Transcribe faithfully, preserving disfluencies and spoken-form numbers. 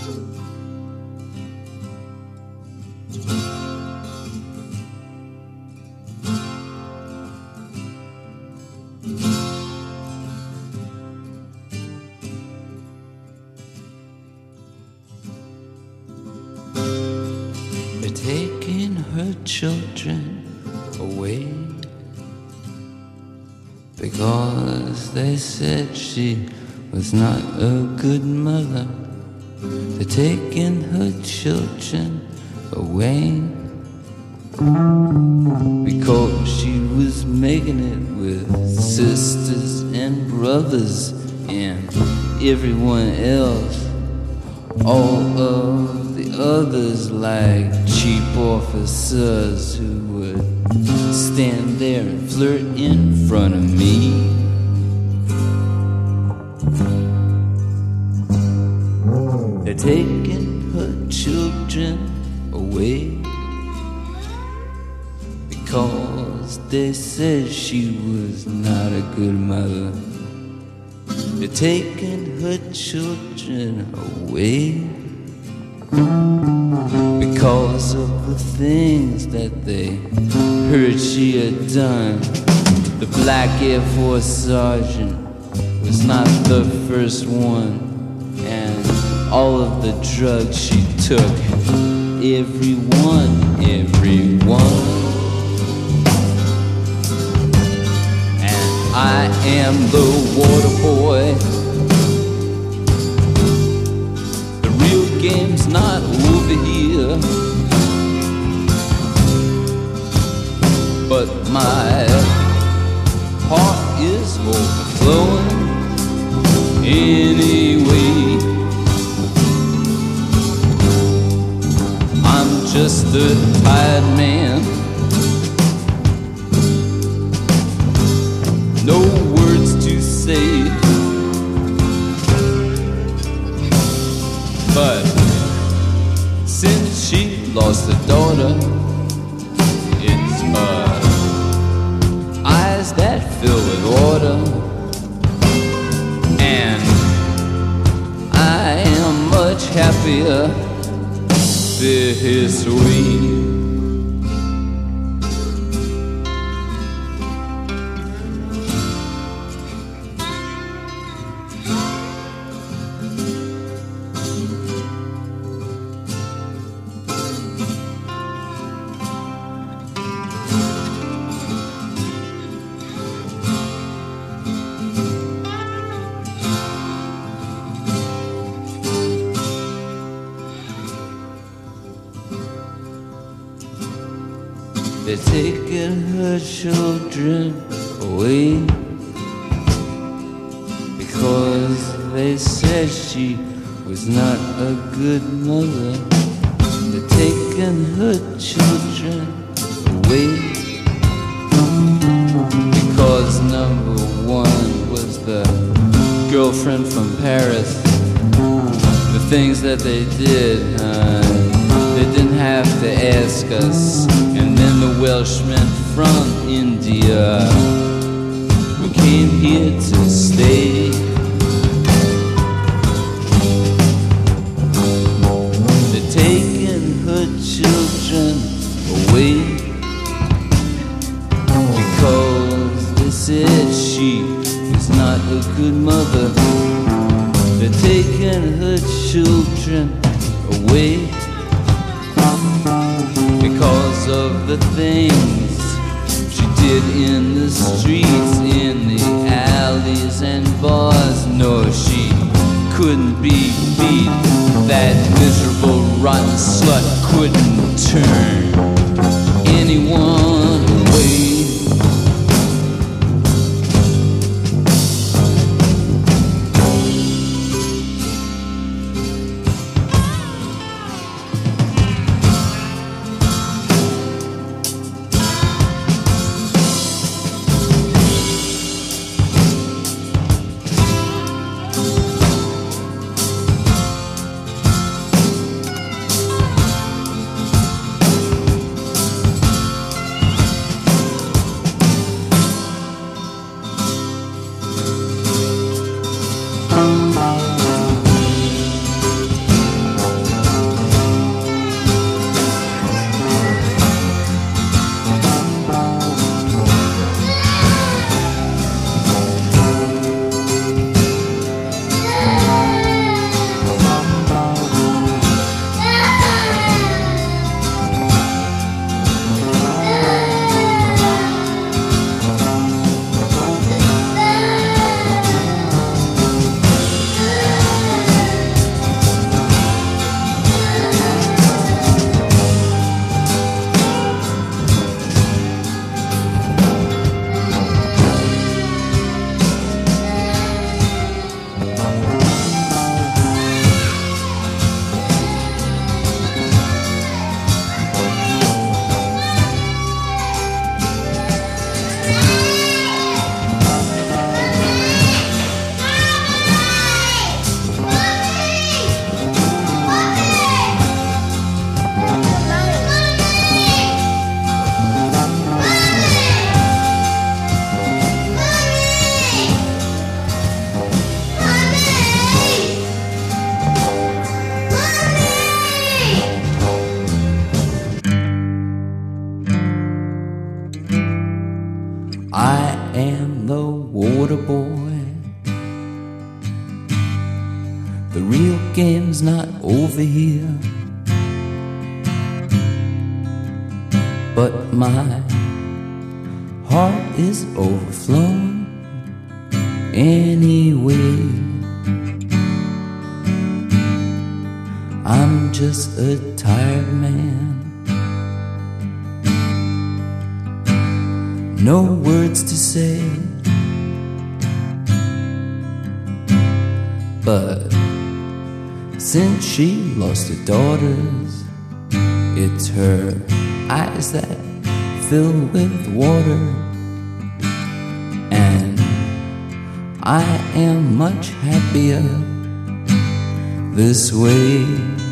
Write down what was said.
They're taking her children away because they said she was not a good mother. They're taking her children away because she was making it with sisters and brothers and everyone else. All of the others like cheap officers who would stand there and flirt in front of me. They're taking her children away because they said she was not a good mother. They're taking her children away because of the things that they heard she had done. The black Air Force sergeant was not the first one, and all of the drugs she took, everyone, everyone. And I am the water boy. The real game's not over here, but my heart is overflowing anyway. I'm just a tired man, no words to say, but since she lost a daughter, it's her eyes that fill with water, and I am much happier this way. They're taking her children away because they said she was not a good mother. They're taking her children away because number one was the girlfriend from Paris. The things that they did, uh, they didn't have to ask us. And then the Welshmen from India who came here to stay. They're taking her children away because they said she was not a good mother. They're taking her children away because of the things she did in the streets, in the alleys and bars. No, she couldn't be beat. That miserable, rotten slut couldn't turn anyone away. over here, but my heart is overflowing anyway. I'm just a tired man, no words to say, but since she lost her daughters, it's her eyes that fill with water, and I am much happier this way.